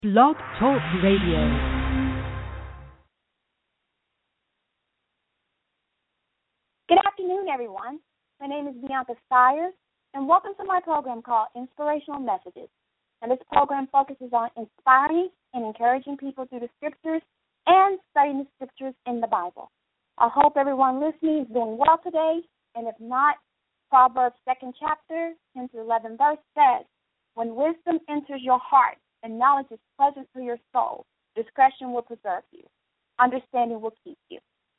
Blog Talk Radio. Good afternoon, everyone. My name is Bianca Stiers, and welcome to my program called Inspirational Messages. And this program focuses on inspiring and encouraging people through the scriptures and studying the scriptures in the Bible. I hope everyone listening is doing well today, and if not, Proverbs 2nd chapter, 10 to 11 verse says, "When wisdom enters your heart and knowledge is pleasant to your soul, discretion will preserve you. Understanding will keep you."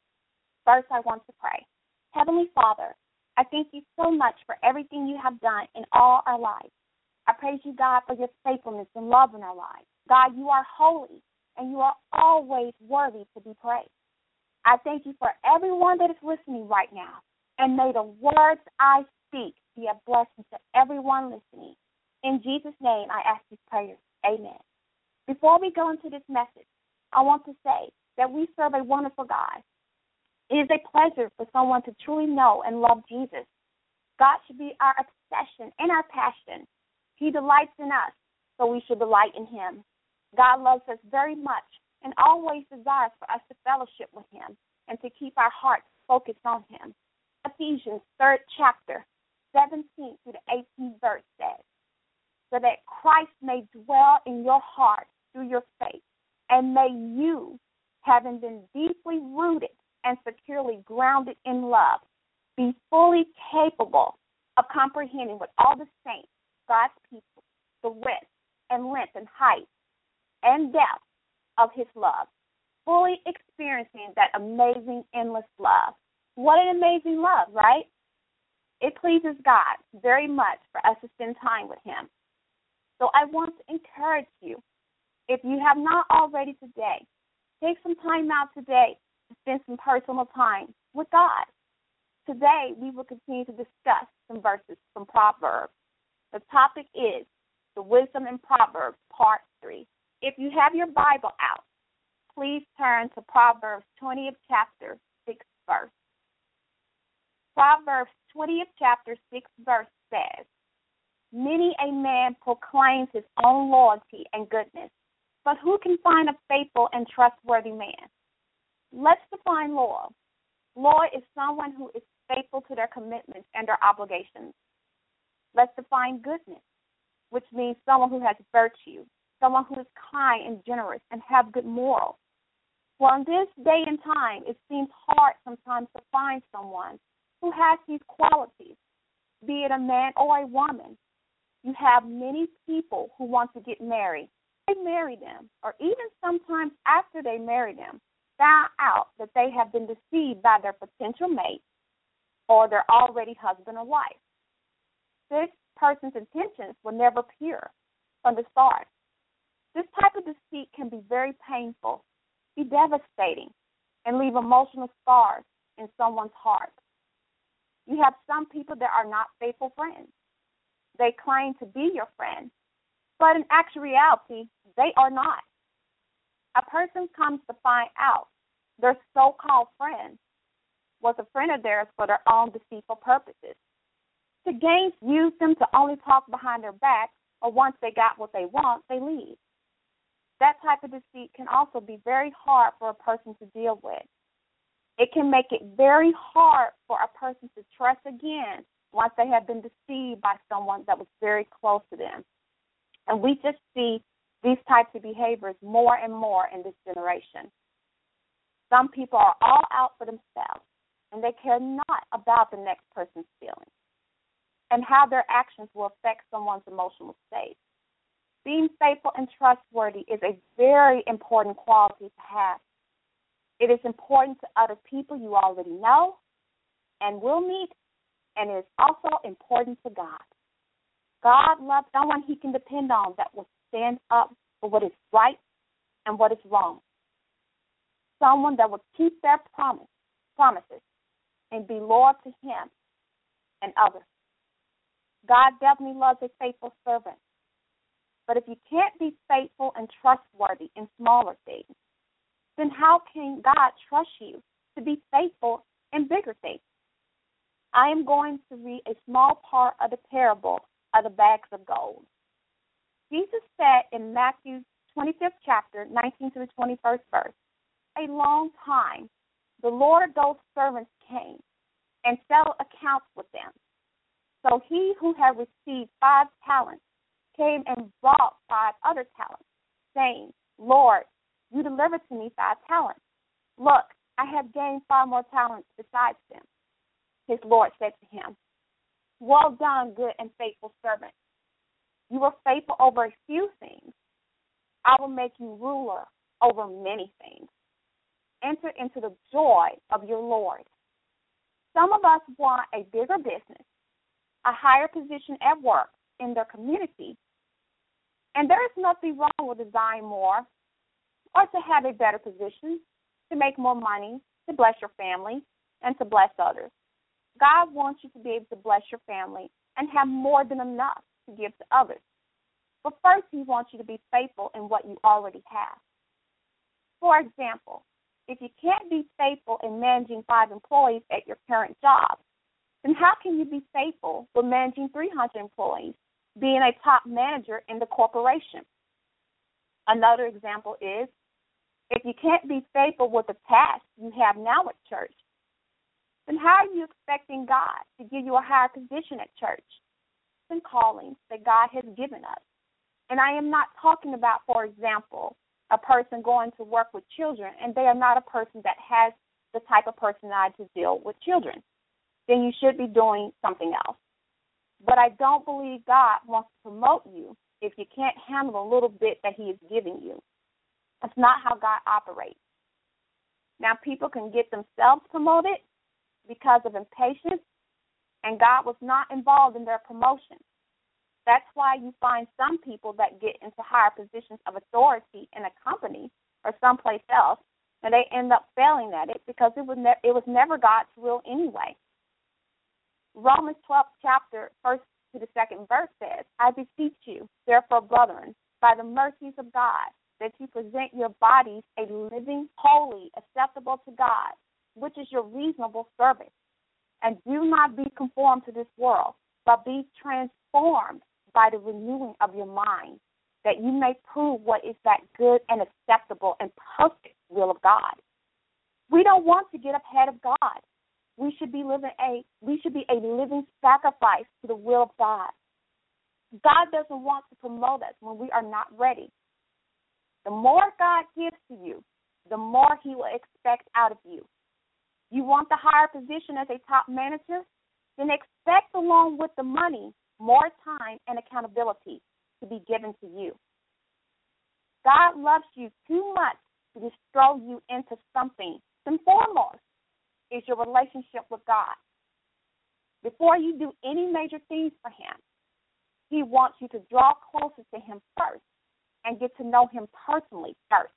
First, I want to pray. Heavenly Father, I thank you so much for everything you have done in all our lives. I praise you, God, for your faithfulness and love in our lives. God, you are holy, and you are always worthy to be praised. I thank you for everyone that is listening right now, and may the words I speak be a blessing to everyone listening. In Jesus' name, I ask these prayers. Amen. Before we go into this message, I want to say that we serve a wonderful God. It is a pleasure for someone to truly know and love Jesus. God should be our obsession and our passion. He delights in us, so we should delight in him. God loves us very much and always desires for us to fellowship with him and to keep our hearts focused on him. Ephesians 3rd chapter, 17 through the 18th verse says, "So that Christ may dwell in your heart through your faith, and may you, having been deeply rooted and securely grounded in love, be fully capable of comprehending with all the saints, God's people, the width and length and height and depth of his love, fully experiencing that amazing, endless love." What an amazing love, right? It pleases God very much for us to spend time with him. So I want to encourage you, if you have not already today, take some time out today to spend some personal time with God. Today, we will continue to discuss some verses from Proverbs. The topic is the Wisdom in Proverbs, Part 3. If you have your Bible out, please turn to Proverbs 20th chapter, 6th verse. Proverbs 20th chapter, 6th verse says, "Many a man proclaims his own loyalty and goodness, but who can find a faithful and trustworthy man?" Let's define loyal. Loyal is someone who is faithful to their commitments and their obligations. Let's define goodness, which means someone who has virtue, someone who is kind and generous and have good morals. Well, in this day and time, it seems hard sometimes to find someone who has these qualities, be it a man or a woman. You have many people who want to get married. They marry them, or even sometimes after they marry them, found out that they have been deceived by their potential mate or their already husband or wife. This person's intentions were never pure from the start. This type of deceit can be very painful, be devastating, and leave emotional scars in someone's heart. You have some people that are not faithful friends. They claim to be your friend, but in actual reality, they are not. A person comes to find out their so-called friend was a friend of theirs for their own deceitful purposes. To gain, use them to only talk behind their back, or once they got what they want, they leave. That type of deceit can also be very hard for a person to deal with. It can make it very hard for a person to trust again once they have been deceived by someone that was very close to them. And we just see these types of behaviors more and more in this generation. Some people are all out for themselves, and they care not about the next person's feelings and how their actions will affect someone's emotional state. Being faithful and trustworthy is a very important quality to have. It is important to other people you already know and will meet, and it is also important to God. God loves someone he can depend on that will stand up for what is right and what is wrong. Someone that will keep their promises and be loyal to him and others. God definitely loves a faithful servant. But if you can't be faithful and trustworthy in smaller things, then how can God trust you to be faithful in bigger things? I am going to read a small part of the parable of the bags of gold. Jesus said in Matthew 25th chapter, 19 to the 21st verse. A long time, the Lord of those servants came and settled accounts with them. So he who had received 5 talents came and brought 5 other talents, saying, Lord, you delivered to me 5 talents. Look, I have gained 5 more talents besides them. His Lord said to him, Well done, good and faithful servant. You were faithful over a few things. I will make you ruler over many things. Enter into the joy of your Lord. Some of us want a bigger business, a higher position at work in their community, and there is nothing wrong with desiring more or to have a better position, to make more money, to bless your family, and to bless others. God wants you to be able to bless your family and have more than enough to give to others. But first, he wants you to be faithful in what you already have. For example, if you can't be faithful in managing 5 employees at your current job, then how can you be faithful with managing 300 employees, being a top manager in the corporation? Another example is, if you can't be faithful with the task you have now at church, then how are you expecting God to give you a higher position at church than callings that God has given us? And I am not talking about, for example, a person going to work with children and they are not a person that has the type of personality to deal with children. Then you should be doing something else. But I don't believe God wants to promote you if you can't handle a little bit that he is giving you. That's not how God operates. Now, people can get themselves promoted because of impatience, and God was not involved in their promotion. That's why you find some people that get into higher positions of authority in a company or someplace else, and they end up failing at it because it was never God's will anyway. Romans 12th chapter, 1st to the 2nd verse says, I beseech you, therefore, brethren, by the mercies of God, that you present your bodies a living, holy, acceptable to God, which is your reasonable service. And do not be conformed to this world, but be transformed by the renewing of your mind, that you may prove what is that good and acceptable and perfect will of God. We don't want to get ahead of God. We should be a living sacrifice to the will of God. God doesn't want to promote us when we are not ready. The more God gives to you, the more he will expect out of you. You want the higher position as a top manager? Then expect along with the money more time and accountability to be given to you. God loves you too much to just throw you into something. And foremost is your relationship with God. Before you do any major things for him, he wants you to draw closer to him first and get to know him personally first.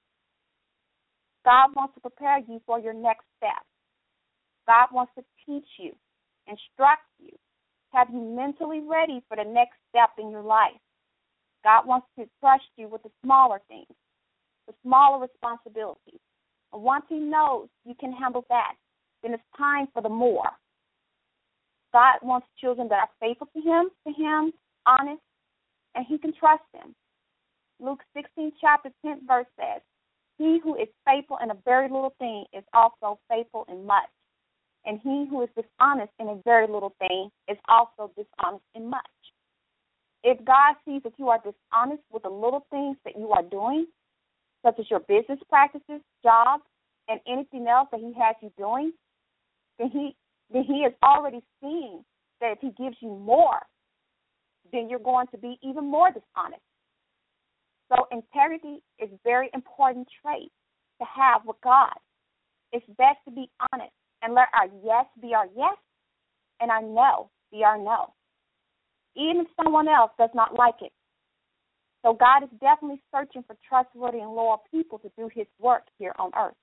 God wants to prepare you for your next step. God wants to teach you, instruct you, have you mentally ready for the next step in your life. God wants to trust you with the smaller things, the smaller responsibilities. And once he knows you can handle that, then it's time for the more. God wants children that are faithful to him, honest, and he can trust them. Luke 16, chapter 10, verse says, he who is faithful in a very little thing is also faithful in much. And he who is dishonest in a very little thing is also dishonest in much. If God sees that you are dishonest with the little things that you are doing, such as your business practices, jobs, and anything else that he has you doing, then he is already seeing that if he gives you more, then you're going to be even more dishonest. So integrity is a very important trait to have with God. It's best to be honest and let our yes be our yes and our no be our no, even if someone else does not like it. So God is definitely searching for trustworthy and loyal people to do his work here on earth.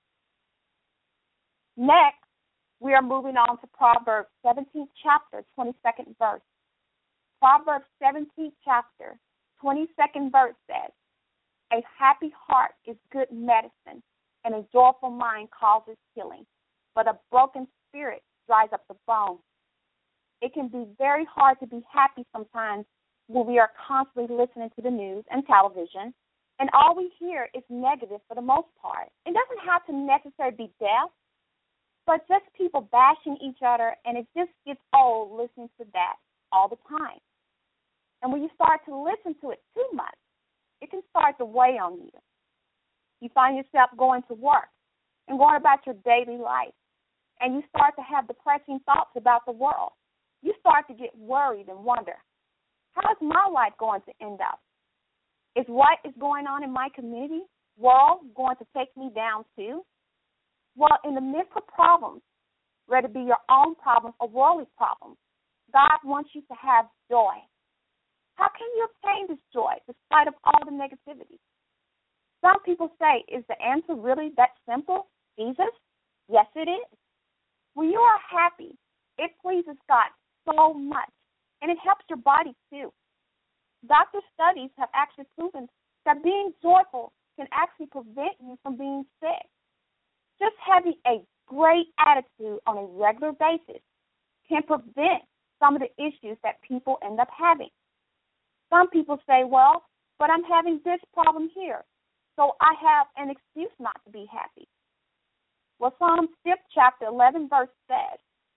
Next, we are moving on to Proverbs 17th chapter, 22nd verse. Proverbs 17th chapter, 22nd verse says, a happy heart is good medicine, and a joyful mind causes healing. But a broken spirit dries up the bone. It can be very hard to be happy sometimes when we are constantly listening to the news and television And all we hear is negative for the most part. It doesn't have to necessarily be death, but just people bashing each other, and it just gets old listening to that all the time. And when you start to listen to it too much, it can start to weigh on you. You find yourself going to work and going about your daily life, and you start to have depressing thoughts about the world. You start to get worried and wonder, how is my life going to end up? Is what is going on in my community, world, going to take me down too? Well, in the midst of problems, whether it be your own problems or worldly problems, God wants you to have joy. How can you obtain this joy despite of all the negativity? Some people say, is the answer really that simple? Jesus? Yes, it is. When you are happy, it pleases God so much, and it helps your body too. Doctor studies have actually proven that being joyful can actually prevent you from being sick. Just having a great attitude on a regular basis can prevent some of the issues that people end up having. Some people say, well, but I'm having this problem here, so I have an excuse not to be happy. Well, Psalms 5th chapter 11 verse says,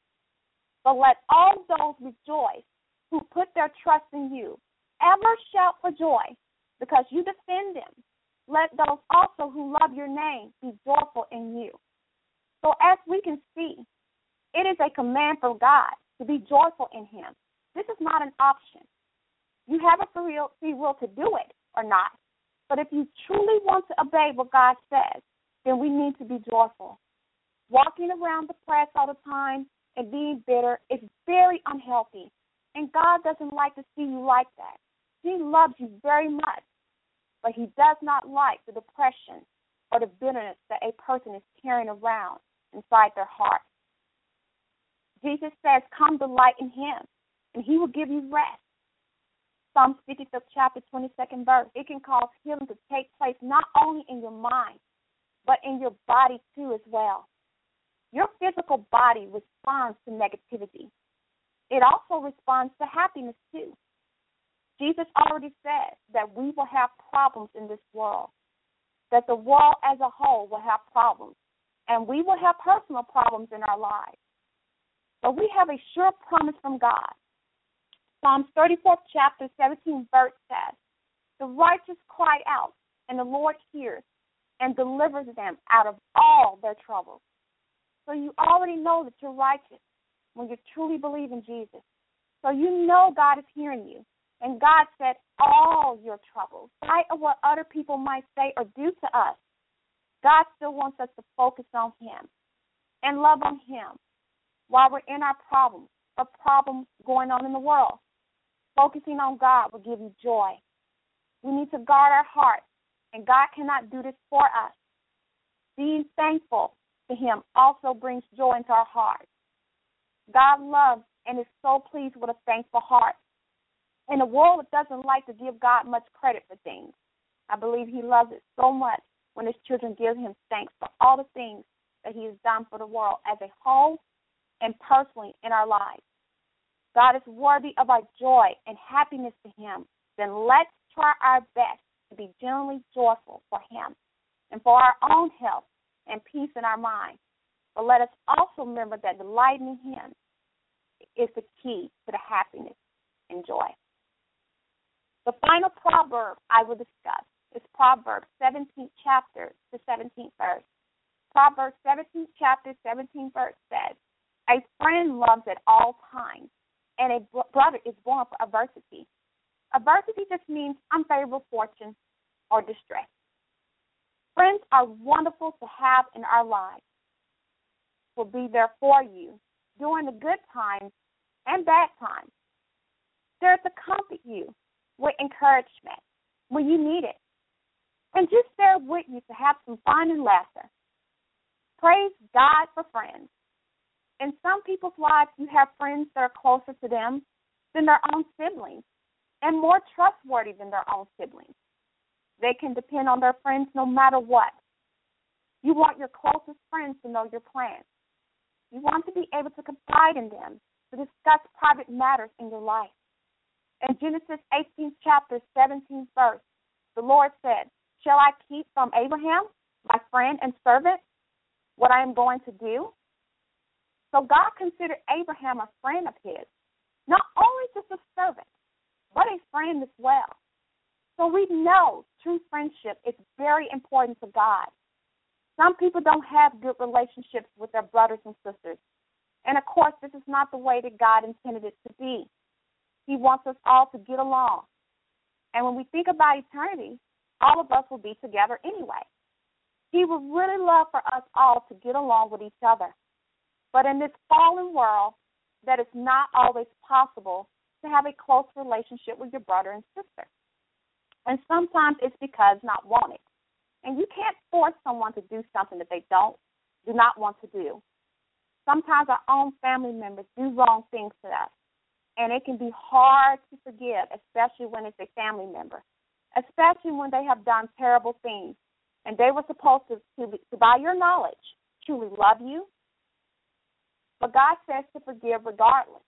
but let all those rejoice who put their trust in you. Ever shout for joy, because you defend them. Let those also who love your name be joyful in you. So as we can see, it is a command from God to be joyful in him. This is not an option. You have a free will to do it or not. But if you truly want to obey what God says, then we need to be joyful. Walking around depressed all the time and being bitter is very unhealthy. And God doesn't like to see you like that. He loves you very much. But he does not like the depression or the bitterness that a person is carrying around inside their heart. Jesus says, come delight in him, and he will give you rest. Psalms 55th chapter 22nd verse, it can cause healing to take place not only in your mind, but in your body too as well. Your physical body responds to negativity. It also responds to happiness too. Jesus already said that we will have problems in this world, that the world as a whole will have problems, and we will have personal problems in our lives. But we have a sure promise from God. Psalms 34th chapter 17 verse says, the righteous cry out, and the Lord hears and delivers them out of all their troubles. So you already know that you're righteous when you truly believe in Jesus. So you know God is hearing you. And God said all your troubles, despite of what other people might say or do to us, God still wants us to focus on him and love on him while we're in our problems or problems going on in the world. Focusing on God will give you joy. We need to guard our hearts, and God cannot do this for us. Being thankful to him also brings joy into our hearts. God loves and is so pleased with a thankful heart. In a world that doesn't like to give God much credit for things, I believe he loves it so much when his children give him thanks for all the things that he has done for the world as a whole and personally in our lives. God is worthy of our joy and happiness to him. Then let's try our best to be genuinely joyful for him and for our own health and peace in our mind. But let us also remember that delighting in him is the key to the happiness and joy. The final proverb I will discuss is Proverbs 17th chapter, the 17th verse. Proverbs 17th chapter, 17th verse says, a friend loves at all times, and a brother is born for adversity. Adversity just means unfavorable fortune or distress. Friends are wonderful to have in our lives. Will be there for you during the good times and bad times. They're to comfort you with encouragement when you need it, and just there with you to have some fun and laughter. Praise God for friends. In some people's lives, you have friends that are closer to them than their own siblings and more trustworthy than their own siblings. They can depend on their friends no matter what. You want your closest friends to know your plans. You want to be able to confide in them, to discuss private matters in your life. In Genesis 18th chapter, 17th verse, the Lord said, Shall I keep from Abraham, my friend and servant, what I am going to do? So God considered Abraham a friend of his, not only just a servant, but a friend as well. So we know true friendship is very important to God. Some people don't have good relationships with their brothers and sisters. And, of course, this is not the way that God intended it to be. He wants us all to get along. And when we think about eternity, all of us will be together anyway. He would really love for us all to get along with each other. But in this fallen world, that is not always possible to have a close relationship with your brother and sister. And sometimes it's because not wanted. And you can't force someone to do something that they do not want to do. Sometimes our own family members do wrong things to us. And it can be hard to forgive, especially when it's a family member, especially when they have done terrible things. And they were supposed to by your knowledge, truly love you. But God says to forgive regardless.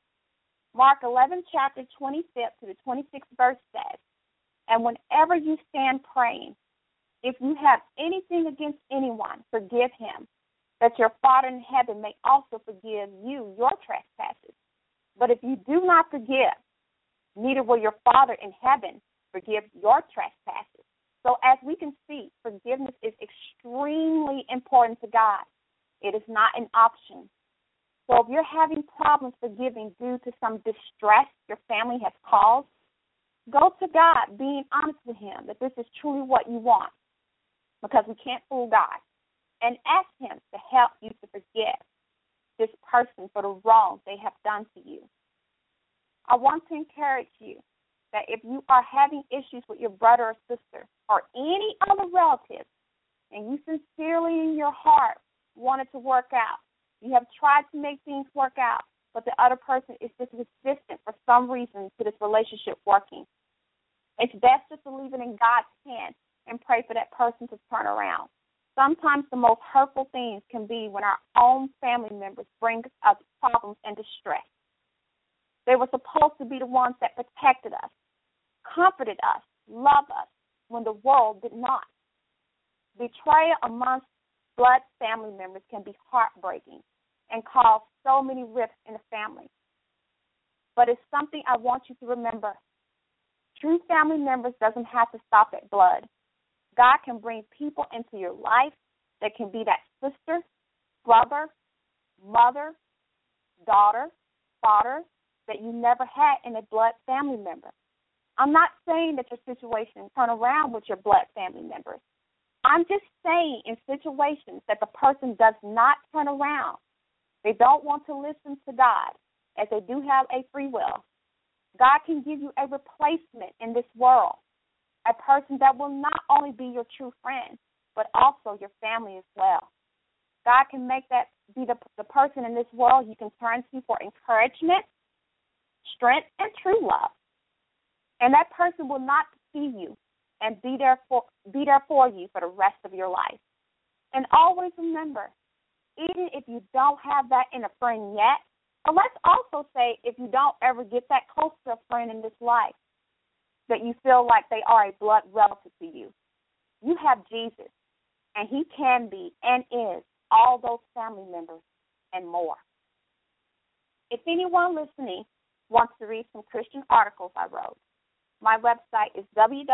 Mark 11, chapter 25 to the 26th verse says, and whenever you stand praying, if you have anything against anyone, forgive him, that your Father in heaven may also forgive you your trespasses. But if you do not forgive, neither will your Father in heaven forgive your trespasses. So as we can see, forgiveness is extremely important to God. It is not an option. So if you're having problems forgiving due to some distress your family has caused, go to God being honest with him that this is truly what you want, because we can't fool God, and ask him to help you to forgive this person for the wrong they have done to you. I want to encourage you that if you are having issues with your brother or sister or any other relative, and you sincerely in your heart want it to work out, you have tried to make things work out, but the other person is just resistant for some reason to this relationship working, it's best just to leave it in God's hands and pray for that person to turn around. Sometimes the most hurtful things can be when our own family members bring us problems and distress. They were supposed to be the ones that protected us, comforted us, loved us, when the world did not. Betrayal amongst blood family members can be heartbreaking and cause so many rifts in the family. But it's something I want you to remember. True family members doesn't have to stop at blood. God can bring people into your life that can be that sister, brother, mother, daughter, father that you never had in a blood family member. I'm not saying that your situation turn around with your blood family members. I'm just saying in situations that the person does not turn around, they don't want to listen to God, as they do have a free will, God can give you a replacement in this world, a person that will not only be your true friend, but also your family as well. God can make that be the person in this world you can turn to for encouragement, strength, and true love. And that person will not see you and be there for you for the rest of your life. And always remember, even if you don't have that in a friend yet, or let's also say if you don't ever get that close to a friend in this life, that you feel like they are a blood relative to you, you have Jesus, and he can be and is all those family members and more. If anyone listening wants to read some Christian articles I wrote, my website is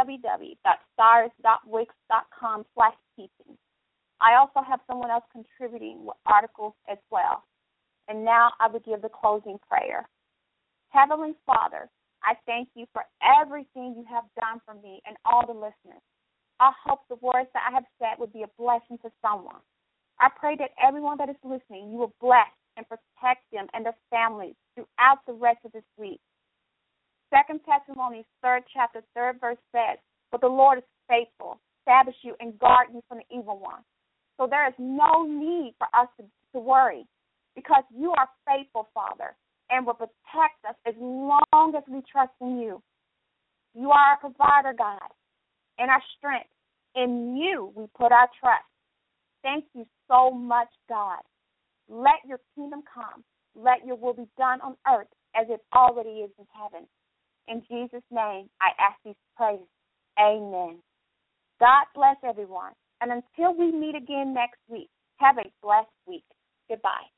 www.stars.wix.com/teaching. I also have someone else contributing with articles as well. And now I will give the closing prayer. Heavenly Father, I thank you for everything you have done for me and all the listeners. I hope the words that I have said would be a blessing to someone. I pray that everyone that is listening, you will bless and protect them and their families throughout the rest of this week. 2 Thessalonians 3rd chapter 3rd verse says, but the Lord is faithful, establish you and guard you from the evil one. So there is no need for us to worry, because you are faithful, Father, and will protect us as long as we trust in you. You are our provider, God, and our strength. In you we put our trust. Thank you so much, God. Let your kingdom come. Let your will be done on earth as it already is in heaven. In Jesus' name, I ask these prayers. Amen. God bless everyone. And until we meet again next week, have a blessed week. Goodbye.